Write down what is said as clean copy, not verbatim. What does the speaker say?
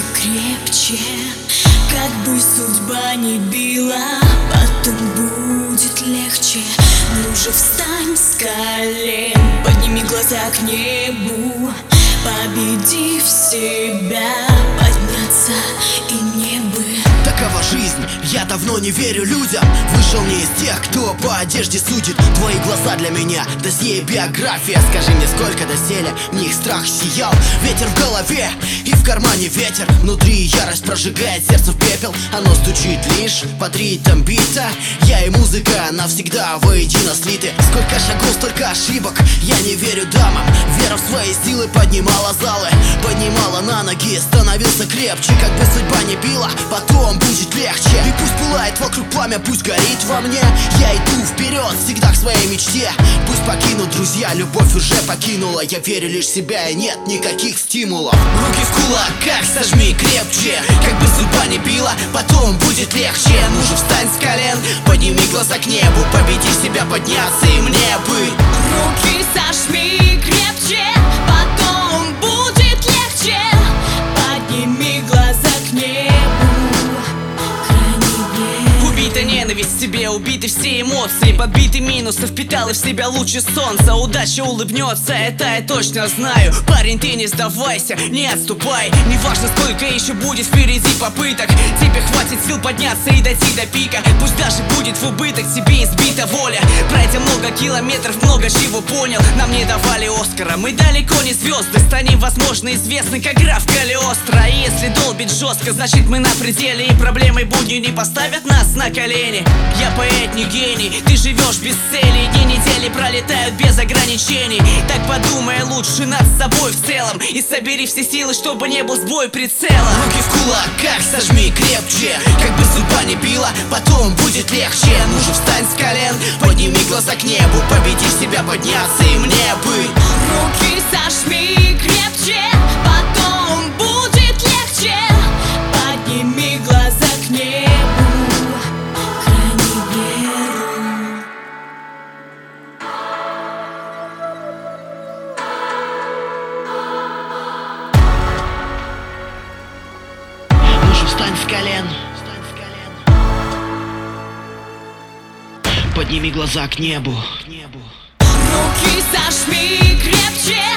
крепче. Как бы судьба не била, потом будет легче. Ну же, встань с колен, подними глаза к небу, победив себя, подняться и небо. Такова жизнь, я давно не верю людям. Вышел не из тех, кто по одежде судит. Твои глаза для меня, досье биография. Скажи мне, сколько доселе в них страх сиял. Ветер в голове и в кармане ветер. Внутри ярость прожигает сердце в пепел. Оно стучит лишь под ритм бита. Я и музыка навсегда воедино слиты. Сколько шагов, столько ошибок, я не верю дамам. Вера в свои силы поднимала залы, поднимала на ноги, становился крепче. Как бы судьба не била, потом будет легче. И пусть пылает вокруг пламя, пусть горит во мне. Я иду вперед, всегда к своей мечте. Пусть покинут друзья, любовь уже покинула. Я верю лишь в себя и нет никаких стимулов. Руки в кулаках, сожми крепче. Как бы судьба не била, потом будет легче. Ну же, встань с колен, подними глаза к небу, победи себя, подняться и мне быть. Руки сожми крепче, потом будет легче. Подними глаза к небу, храни веру. Убита ненависть в себе, убиты все эмоции, подбиты минусы, впитала в себя лучи солнца. Удача улыбнется, это я точно знаю. Парень, ты не сдавайся, не отступай. Неважно, сколько еще будет впереди попыток, тебе хватит сил подняться и дойти до пика. Пусть даже будет в убыток, тебе избита воля. Пройдя много километров, много чего понял. Нам не давали Оскара, мы далеко не звезды. Станем, возможно, известны, как граф Калиостро. И если долбит жестко, значит мы на пределе. И проблемы будни не поставят нас на колени. Я поэт, не гений, ты живешь без цели. Дни недели пролетают без ограничений. Так подумай лучше над собой в целом и собери все силы, чтобы не был сбой прицела. Руки в кулаках, сожми крепче. Как бы судьба не била, потом будет легче. Ну же, встань с колен, подними глаза к небу, победи себя, подняться и мне быть. Руки сожми крепче, потом будет легче. Подними глаза к небу, храни веру. Ну же, встань с колен, подними глаза к небу. Руки сожми крепче,